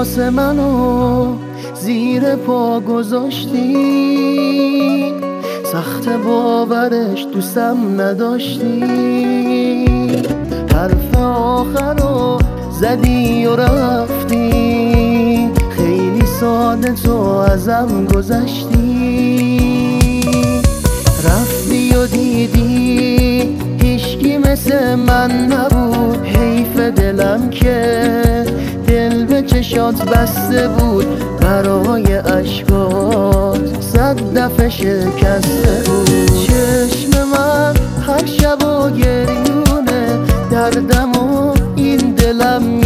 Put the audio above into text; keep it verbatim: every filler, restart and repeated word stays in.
واسه منو زیر پا گذاشتی، سخت باورش دوستم نداشتی. حرف آخر رو زدی و رفتی، خیلی ساده تو ازم گذشتی. رفتی و دیدی هیچکی مثل من نبود، حیف دلم که دل به چشات بسته بود، برای اشکات صد دفعه شکسته بود. چشم من هر شب و گریونه، دردم و این دلم